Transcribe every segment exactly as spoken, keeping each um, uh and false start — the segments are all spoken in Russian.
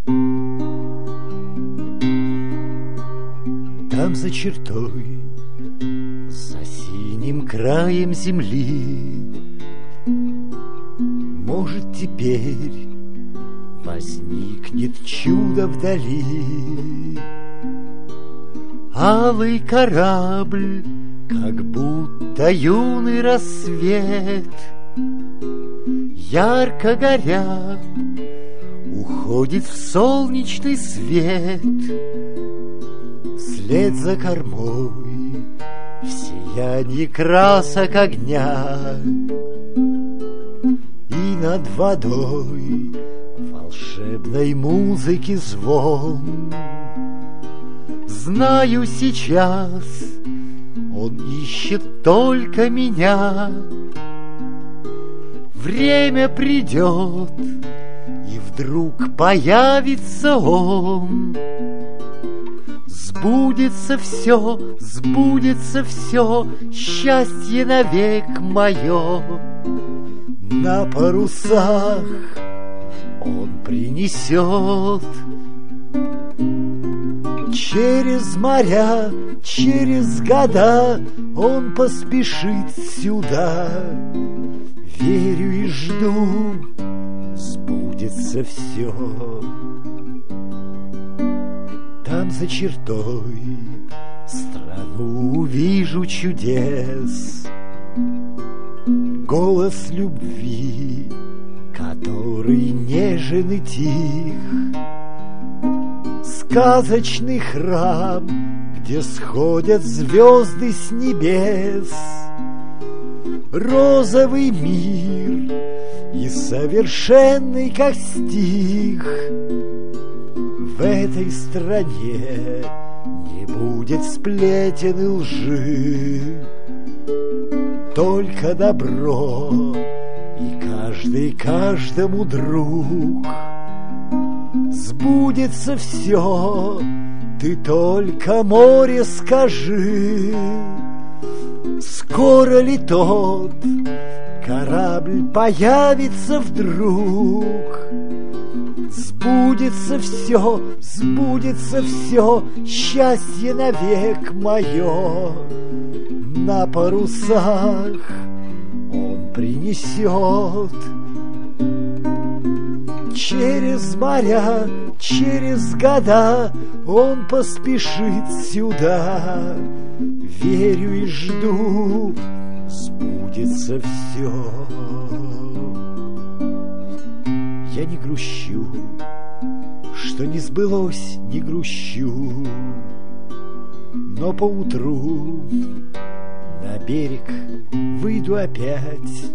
Там за чертой, за синим краем земли, может, теперь возникнет чудо вдали. Алый корабль, как будто юный рассвет, ярко горя, уходит в солнечный свет. Вслед за кормой в сиянии красок огня, и над водой волшебной музыки звон. Знаю, сейчас он ищет только меня. Время придет, и вдруг появится он. Сбудется все, сбудется все, счастье навек мое. На парусах он принесет. Через моря, через года он поспешит сюда. Верю и жду, сбудется все. Там за чертой страну увижу чудес, голос любви, который нежен и тих, сказочный храм, где сходят звезды с небес, розовый мир и совершенный, как стих. В этой стране не будет сплетен и лжи, только добро, и каждый каждому друг. Сбудется все, ты только море скажи. Скоро ли тот корабль появится вдруг? Сбудется все, сбудется все, счастье навек мое. На парусах он принесет. Через моря, через года он поспешит сюда. Верю и жду, сбудется все. Я не грущу, что не сбылось, не грущу, но поутру на берег выйду опять.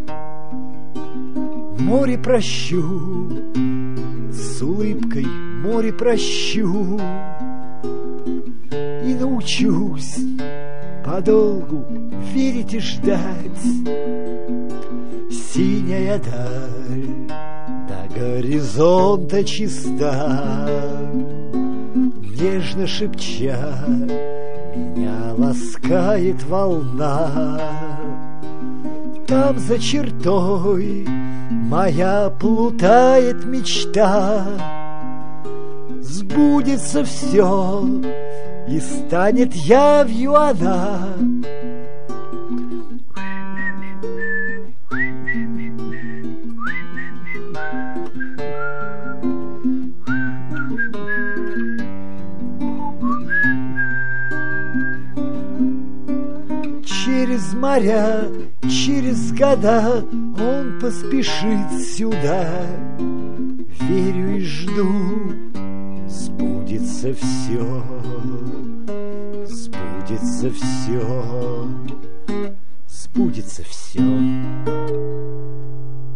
Море прощу, с улыбкой море прощу, и научусь подолгу верить и ждать. Синяя даль до горизонта чиста, нежно шепча, меня ласкает волна. Там за чертой моя плутает мечта. Сбудется все, и станет явью она. Через моря, через года он поспешит сюда. Верю и жду, сбудется все, сбудется все, сбудется все.